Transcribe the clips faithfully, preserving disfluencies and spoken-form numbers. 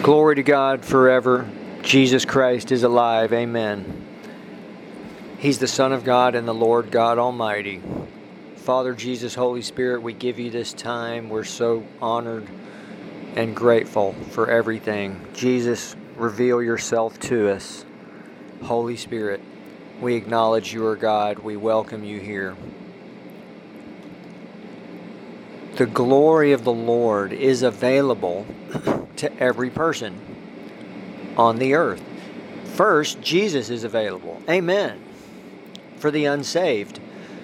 Glory to God forever. Jesus Christ is alive. Amen. He's the Son of God and the Lord God Almighty. Father, Jesus, Holy Spirit, we give you this time. We're so honored and grateful for everything. Jesus, reveal yourself to us. Holy Spirit, we acknowledge you are God. We welcome you here. The glory of the Lord is available to every person on the earth. First, Jesus is available. Amen. For the unsaved.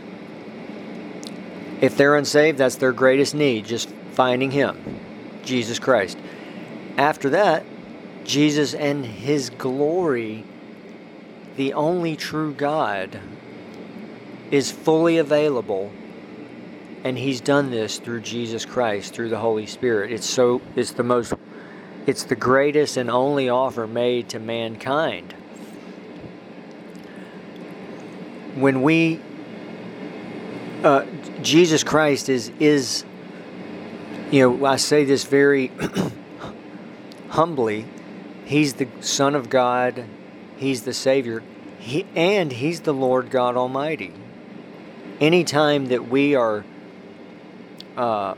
If they're unsaved, that's their greatest need, just finding Him, Jesus Christ. After that, Jesus and His glory, the only true God, is fully available. And He's done this through Jesus Christ, through the Holy Spirit. It's so it's the most it's the greatest and only offer made to mankind. When we uh, Jesus Christ is is you know, I say this very humbly, He's the Son of God, He's the Savior, he, and He's the Lord God Almighty. Anytime that we are Uh,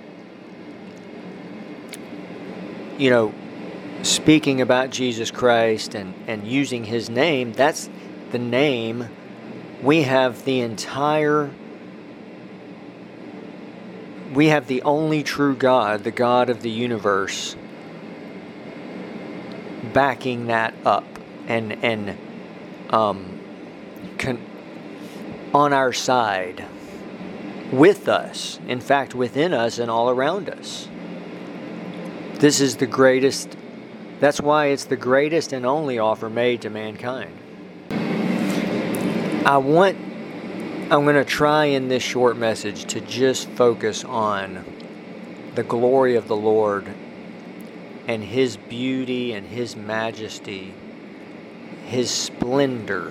you know, speaking about Jesus Christ and, and using His name, that's the name. We have the entire, we have the only true God, the God of the universe, backing that up and, and um, con- on our side. With us, in fact, within us and all around us. This is the greatest, that's why it's the greatest and only offer made to mankind. I want, I'm going to try in this short message to just focus on the glory of the Lord and His beauty and His majesty, His splendor,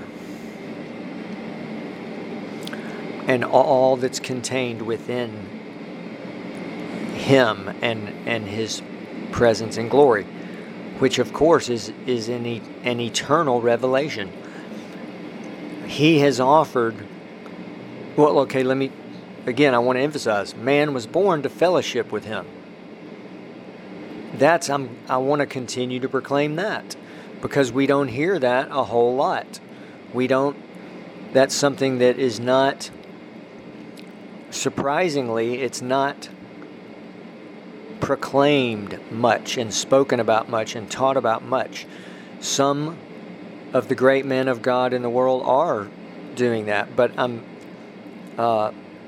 and all that's contained within Him and and His presence and glory, which of course is is an, e- an eternal revelation. He has offered, well, okay, let me, again, I want to emphasize, man was born to fellowship with Him. That's, I'm, I want to continue to proclaim that, because we don't hear that a whole lot. We don't, that's something that is not, surprisingly, it's not proclaimed much and spoken about much and taught about much. Some of the great men of God in the world are doing that, but I'm, uh,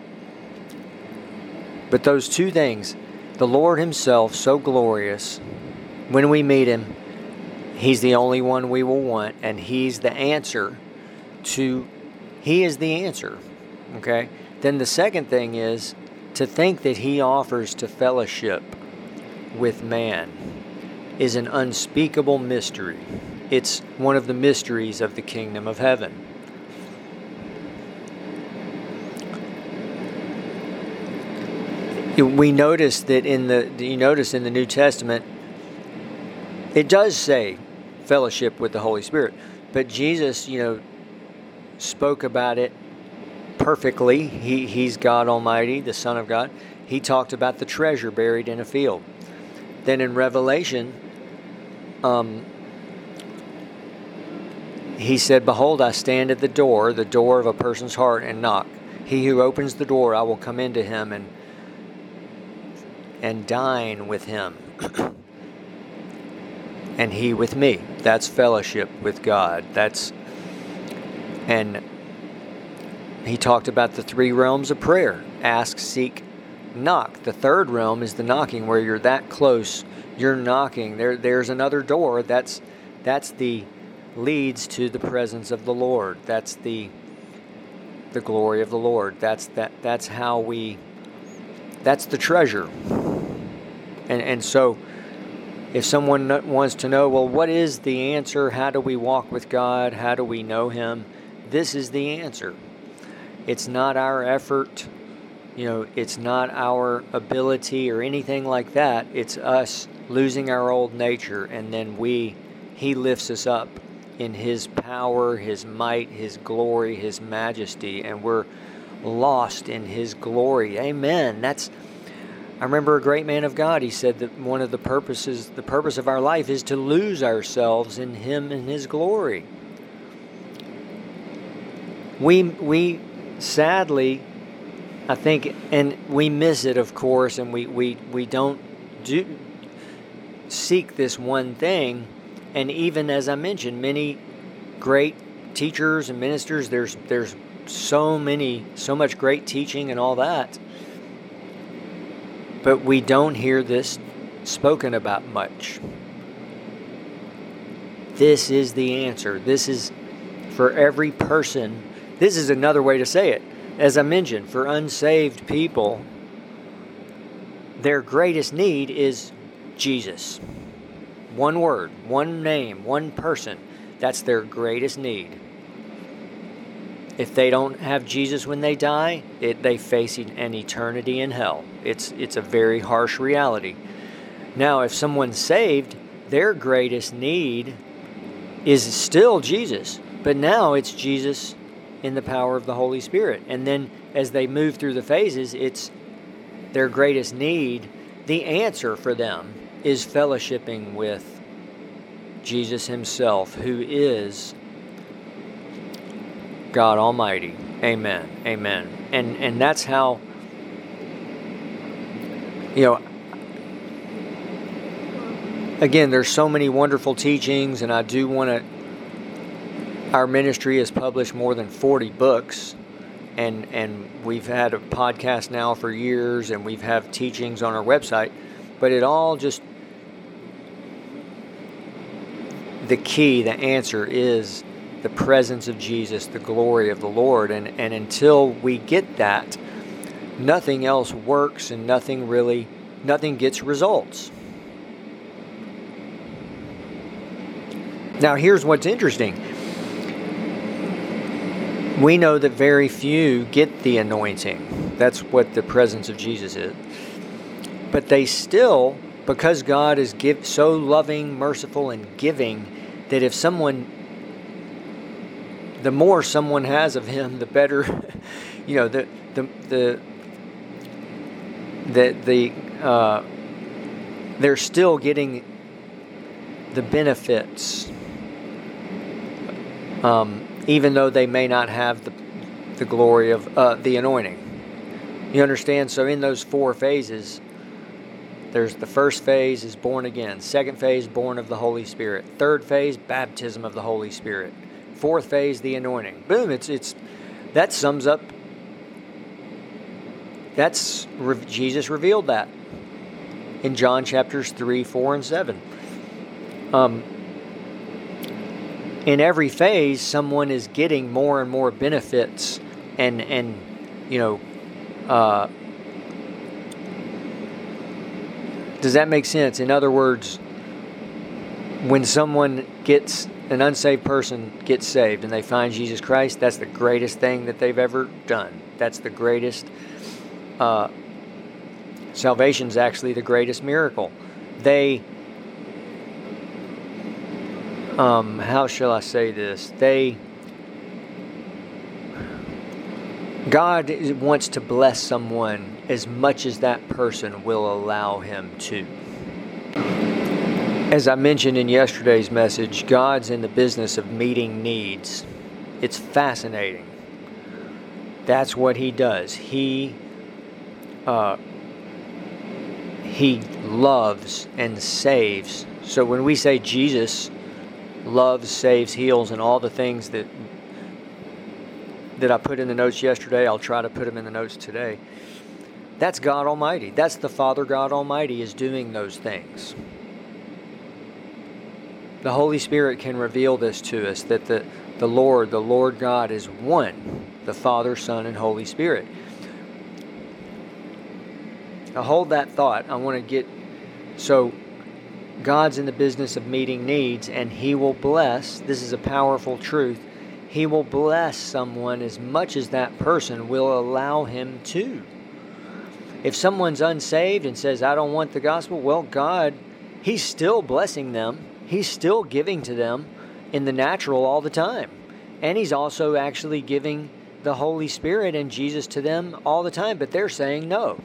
but those two things, the Lord Himself, so glorious, when we meet Him, He's the only one we will want, and He's the answer to, He is the answer, okay? Then the second thing is to think that He offers to fellowship with man is an unspeakable mystery. It's one of the mysteries of the kingdom of heaven. We notice that in the you notice in the New Testament, it does say fellowship with the Holy Spirit, but Jesus, you know, spoke about it perfectly. He he's God Almighty, the Son of God. He talked about the treasure buried in a field. Then in Revelation, um, He said, "Behold, I stand at the door, the door of a person's heart, and knock. He who opens the door, I will come into him and and dine with him, and he with me." That's fellowship with God. That's and. He talked about the three realms of prayer. Ask, seek, knock. The third realm is the knocking, where you're that close, you're knocking. There, there's another door. That's that's the leads to the presence of the Lord. That's the the glory of the Lord. That's that that's how we that's the treasure. And and so if someone wants to know, well, what is the answer? How do we walk with God? How do we know Him? This is the answer. It's not our effort, you know, it's not our ability or anything like that. It's us losing our old nature, and then we, He lifts us up in His power, His might, His glory, His majesty, and we're lost in His glory. Amen. That's, I remember a great man of God, he said that one of the purposes, the purpose of our life is to lose ourselves in Him and His glory. We, we sadly, I think, and we miss it, of course, and we, we, we don't do seek this one thing. And even as I mentioned, many great teachers and ministers, there's there's so many, so much great teaching and all that. But we don't hear this spoken about much. This is the answer. This is for every person. This is another way to say it. As I mentioned, for unsaved people, their greatest need is Jesus. One word, one name, one person. That's their greatest need. If they don't have Jesus when they die, it, they face an eternity in hell. It's, it's a very harsh reality. Now, if someone's saved, their greatest need is still Jesus. But now it's Jesus in the power of the Holy Spirit. And then as they move through the phases, it's their greatest need. The answer for them is fellowshipping with Jesus Himself, who is God Almighty. Amen. Amen. And and that's how, you know, again, there's so many wonderful teachings, and I do want to, our ministry has published more than forty books, and and we've had a podcast now for years, and we've had teachings on our website, but it all just, the key, the answer is the presence of Jesus, the glory of the Lord. And, and until we get that, nothing else works, and nothing really, nothing gets results. Now, here's what's interesting. We know that very few get the anointing. That's what the presence of Jesus is. But they still, because God is give, so loving, merciful, and giving, that if someone, the more someone has of Him, the better, you know, the the the the, the uh, they're still getting the benefits, um, even though they may not have the the glory of uh, the anointing. You understand? So in those four phases, there's the first phase is born again. Second phase, born of the Holy Spirit. Third phase, baptism of the Holy Spirit. Fourth phase, the anointing. Boom! It's it's that sums up. That's Jesus revealed that in John chapters three, four, and seven. Um, in every phase, someone is getting more and more benefits, and and you know. Uh, Does that make sense? In other words, when someone gets, an unsaved person gets saved and they find Jesus Christ, that's the greatest thing that they've ever done. That's the greatest, uh, salvation's actually the greatest miracle. They, um, how shall I say this? They, God wants to bless someone as much as that person will allow Him to. As I mentioned in yesterday's message, God's in the business of meeting needs. It's fascinating. That's what He does. He, uh, He loves and saves. So when we say Jesus loves, saves, heals, and all the things that that I put in the notes yesterday, I'll try to put them in the notes today. That's God Almighty. That's the Father God Almighty is doing those things. The Holy Spirit can reveal this to us, that the, the Lord, the Lord God is one, the Father, Son, and Holy Spirit. Now hold that thought. I want to get, so God's in the business of meeting needs, and He will bless, this is a powerful truth, He will bless someone as much as that person will allow Him to. If someone's unsaved and says, I don't want the gospel, well, God, He's still blessing them. He's still giving to them in the natural all the time. And he's also actually giving the Holy Spirit and Jesus to them all the time, but they're saying no.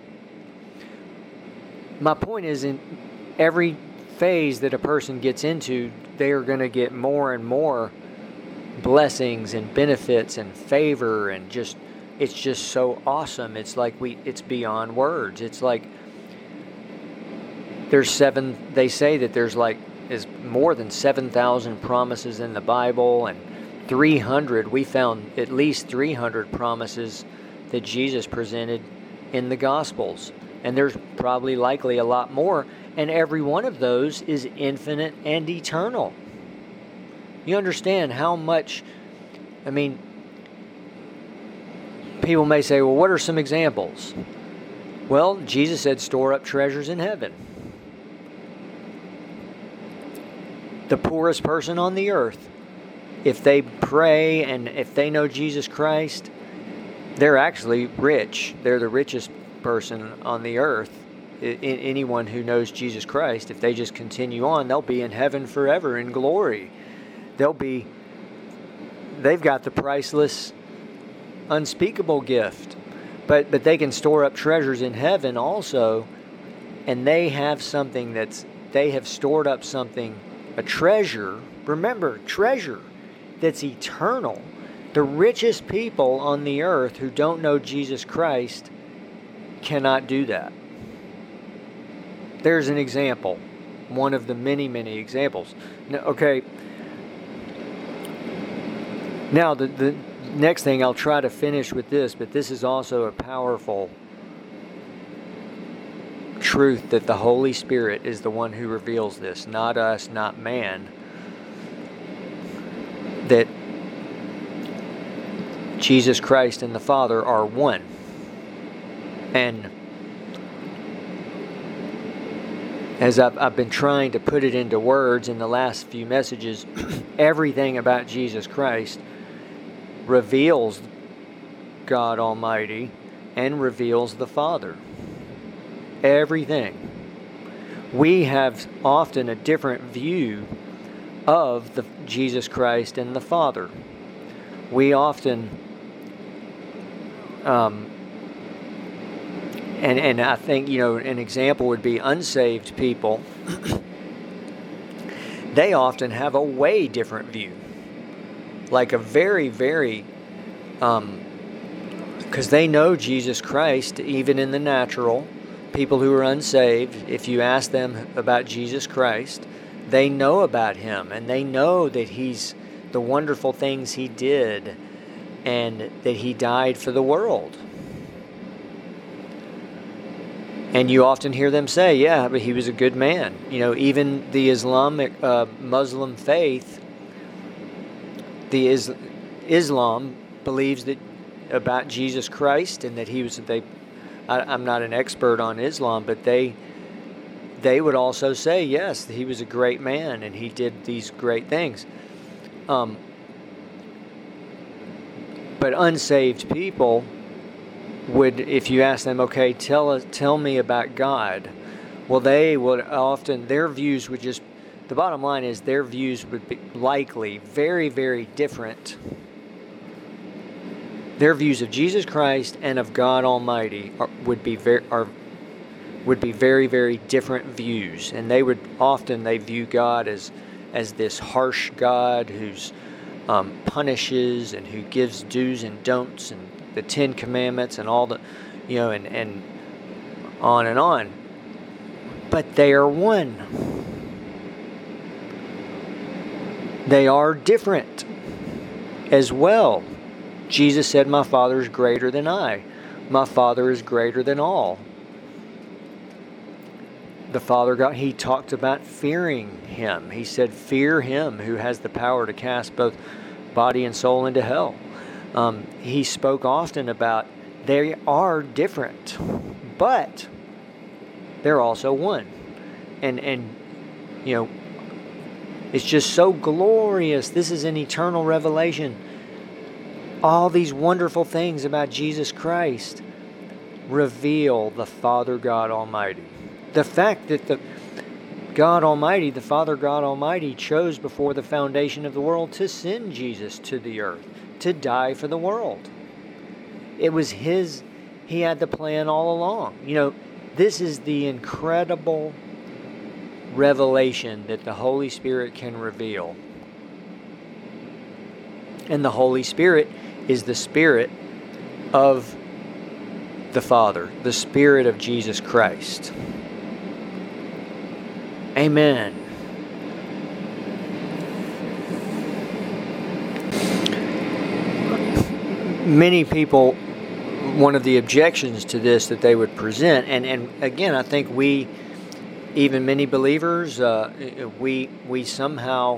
My point is, in every phase that a person gets into, they are going to get more and more blessings and benefits and favor, and just it's just so awesome. It's like we it's beyond words. It's like there's seven they say that there's like is more than seven thousand promises in the Bible, and three hundred we found at least three hundred promises that Jesus presented in the Gospels, and there's probably likely a lot more, and every one of those is infinite and eternal. You understand how much, I mean, people may say, well, what are some examples? Well, Jesus said, store up treasures in heaven. The poorest person on the earth, if they pray and if they know Jesus Christ, they're actually rich. They're the richest person on the earth. I, anyone who knows Jesus Christ, if they just continue on, they'll be in heaven forever in glory. They'll be, they've got the priceless, unspeakable gift. But but they can store up treasures in heaven also, and they have something that's, they have stored up something, a treasure, remember, treasure, that's eternal. The richest people on the earth who don't know Jesus Christ cannot do that. There's an example, one of the many, many examples. Now, okay. Now, the, the next thing, I'll try to finish with this, but this is also a powerful truth, that the Holy Spirit is the one who reveals this, not us, not man. That Jesus Christ and the Father are one. And as I've, I've been trying to put it into words in the last few messages, everything about Jesus Christ reveals God Almighty and reveals the Father. Everything. We have often a different view of the Jesus Christ and the Father. We often, um, and and I think, you know, an example would be unsaved people. They often have a way different view. Like a very, very, um, because they know Jesus Christ, even in the natural. People who are unsaved, if you ask them about Jesus Christ, they know about Him, and they know that He's the wonderful things He did, and that He died for the world. And you often hear them say, yeah, but He was a good man. You know, even the Islamic, uh, Muslim faith, the Is- Islam believes that about Jesus Christ, and that He was, they, I, I'm not an expert on Islam, but they they would also say, yes, He was a great man and He did these great things. Um, but unsaved people would, if you ask them, okay, tell us, tell me about God, well, they would often, their views would just, the bottom line is their views would be likely very, very different. Their views of Jesus Christ and of God Almighty are, would be very are would be very, very different views, and they would often they view God as as this harsh God who's um, punishes and who gives do's and don'ts and the Ten Commandments and all the, you know, and and on and on. But they are one. They are different as well. Jesus said, my Father is greater than I. My Father is greater than all. The Father God, He talked about fearing Him. He said, fear Him who has the power to cast both body and soul into hell. Um, he spoke often about they are different, but they're also one. And, and you know, it's just so glorious. This is an eternal revelation. All these wonderful things about Jesus Christ reveal the Father God Almighty. The fact that the God Almighty, the Father God Almighty, chose before the foundation of the world to send Jesus to the earth, to die for the world. It was His, He had the plan all along. You know, this is the incredible revelation that the Holy Spirit can reveal. And the Holy Spirit is the Spirit of the Father, the Spirit of Jesus Christ. Amen. Many people, one of the objections to this that they would present, and, and again, I think we, even many believers, uh, we we somehow,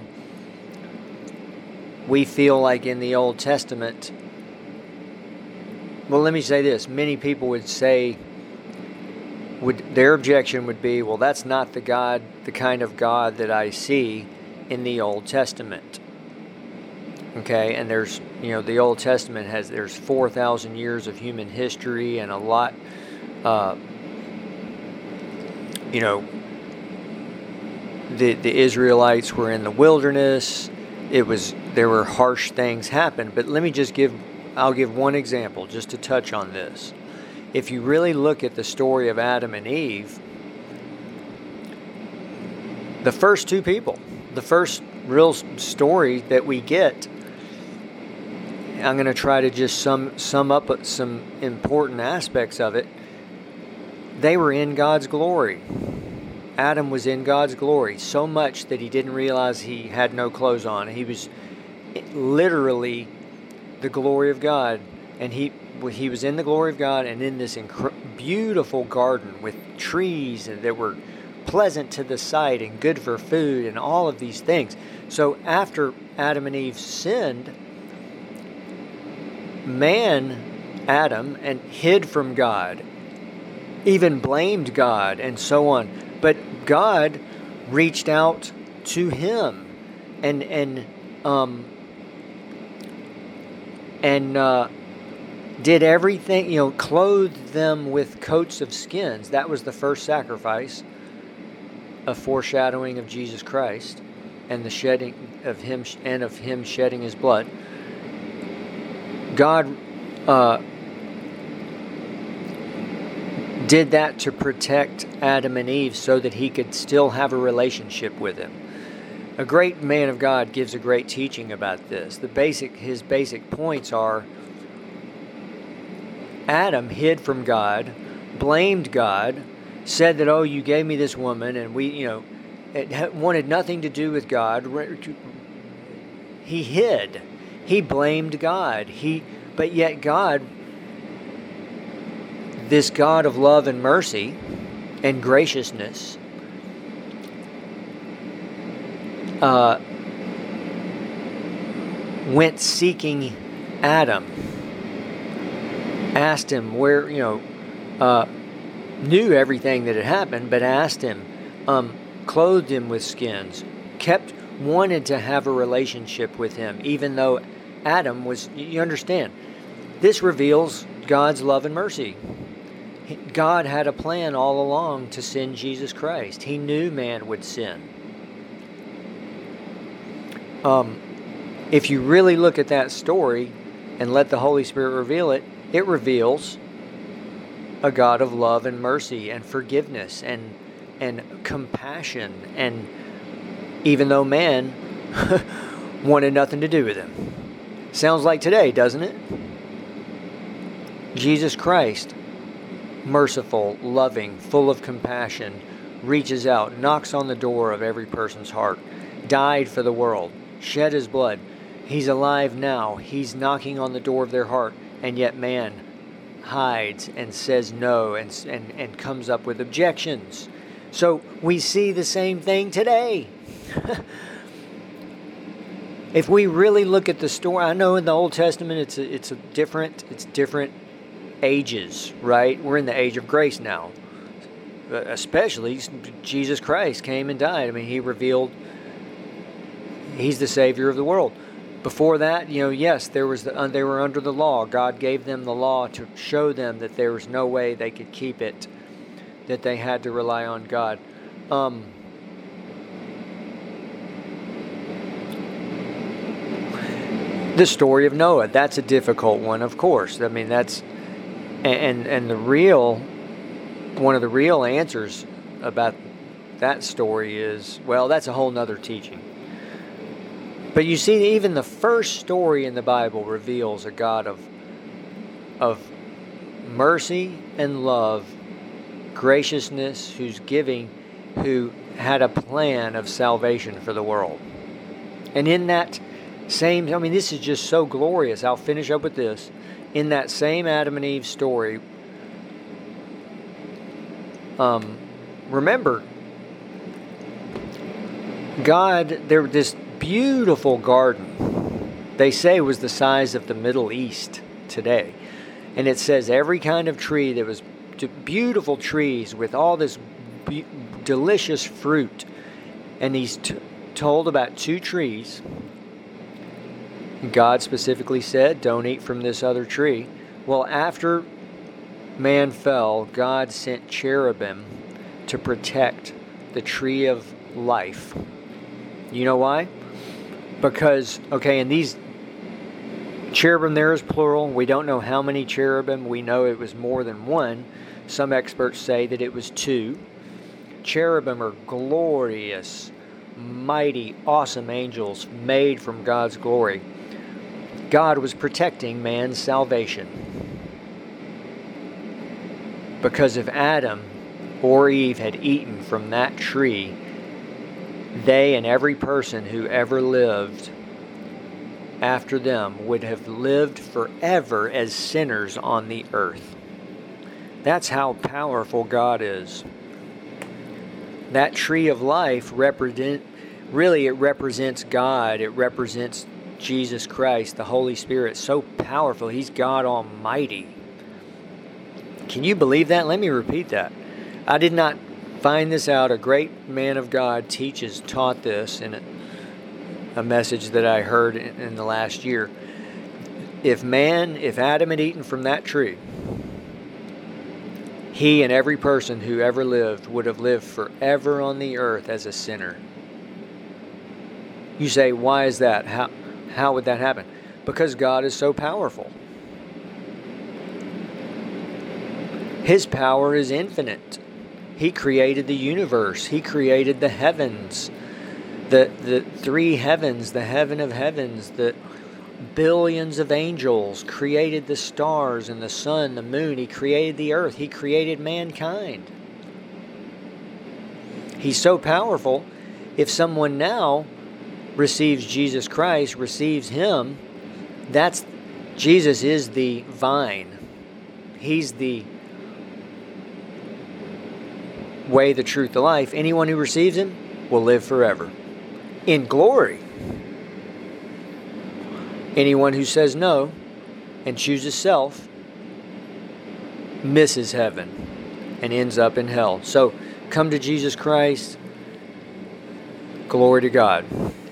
we feel like in the Old Testament, well, let me say this, many people would say, would their objection would be, well, that's not the God, the kind of God that I see in the Old Testament. Okay, and there's, you know, the Old Testament has, there's four thousand years of human history and a lot, uh, you know, the the Israelites were in the wilderness. It was, there were harsh things happened. But let me just give, I'll give one example just to touch on this. If you really look at the story of Adam and Eve, the first two people, the first real story that we get, I'm going to try to just sum sum up some important aspects of it. They were in God's glory. Adam was in God's glory so much that he didn't realize he had no clothes on. He was literally the glory of God, and he he was in the glory of God and in this inc- beautiful garden with trees that were pleasant to the sight and good for food and all of these things. So after Adam and Eve sinned, man, Adam, and hid from God, even blamed God and so on. But God reached out to him and and um, and uh, did everything, you know, clothed them with coats of skins. That was the first sacrifice, a foreshadowing of Jesus Christ and the shedding of him and of him shedding his blood. God uh, did that to protect Adam and Eve so that he could still have a relationship with him. A great man of God gives a great teaching about this. The basic, his basic points are: Adam hid from God, blamed God, said that, oh, you gave me this woman, and we, you know, it wanted nothing to do with God. He hid. He blamed God. He, but yet God, this God of love and mercy and graciousness, uh, went seeking Adam, asked him where, you know, uh, knew everything that had happened, but asked him, um, clothed him with skins, kept, wanted to have a relationship with him, even though Adam was, you understand, this reveals God's love and mercy. God had a plan all along to send Jesus Christ. He knew man would sin. Um, if you really look at that story and let the Holy Spirit reveal it, it reveals a God of love and mercy and forgiveness and and compassion, and even though man wanted nothing to do with him. Sounds like today, doesn't it? Jesus Christ, merciful, loving, full of compassion, reaches out, knocks on the door of every person's heart, died for the world, shed his blood. He's alive now. He's knocking on the door of their heart, and yet man hides and says no and, and, and comes up with objections. So we see the same thing today. If we really look at the story, I know in the Old Testament it's a, it's a different, it's different ages, right? We're in the age of grace now. Especially Jesus Christ came and died. I mean, he revealed he's the Savior of the world. Before that, you know, yes, there was the, uh, they were under the law. God gave them the law to show them that there was no way they could keep it, that they had to rely on God. Um, The story of Noah, that's a difficult one, of course. I mean, that's, and and the real, one of the real answers about that story is, well, that's a whole nother teaching. But you see, even the first story in the Bible reveals a God of, of mercy and love, graciousness, who's giving, who had a plan of salvation for the world. And in that same, I mean, this is just so glorious. I'll finish up with this. In that same Adam and Eve story, um, remember, God, there this beautiful garden, they say was the size of the Middle East today. And it says every kind of tree, there was beautiful trees with all this be- delicious fruit. And he's t- told about two trees. God specifically said, don't eat from this other tree. Well, after man fell, God sent cherubim to protect the tree of life. You know why? Because, okay, and these cherubim there is plural. We don't know how many cherubim. We know it was more than one. Some experts say that it was two. Cherubim are glorious, mighty, awesome angels made from God's glory. God was protecting man's salvation. Because if Adam or Eve had eaten from that tree, they and every person who ever lived after them would have lived forever as sinners on the earth. That's how powerful God is. That tree of life represent, really it represents God. It represents Jesus Christ, the Holy Spirit. So powerful. He's God Almighty. Can you believe that? Let me repeat that. I did not find this out. A great man of God teaches, taught this in a, a message that I heard in, in the last year. If man, if Adam had eaten from that tree, he and every person who ever lived would have lived forever on the earth as a sinner. You say, why is that? How, how would that happen? Because God is so powerful. His power is infinite. He created the universe. He created the heavens, the the three heavens, the heaven of heavens, the billions of angels, created the stars and the sun, the moon. He created the earth. He created mankind. He's so powerful. If someone now receives Jesus Christ, receives Him, that's, Jesus is the vine. He's the way, the truth, the life. Anyone who receives Him will live forever in glory. Anyone who says no and chooses self misses heaven and ends up in hell. So come to Jesus Christ. Glory to God.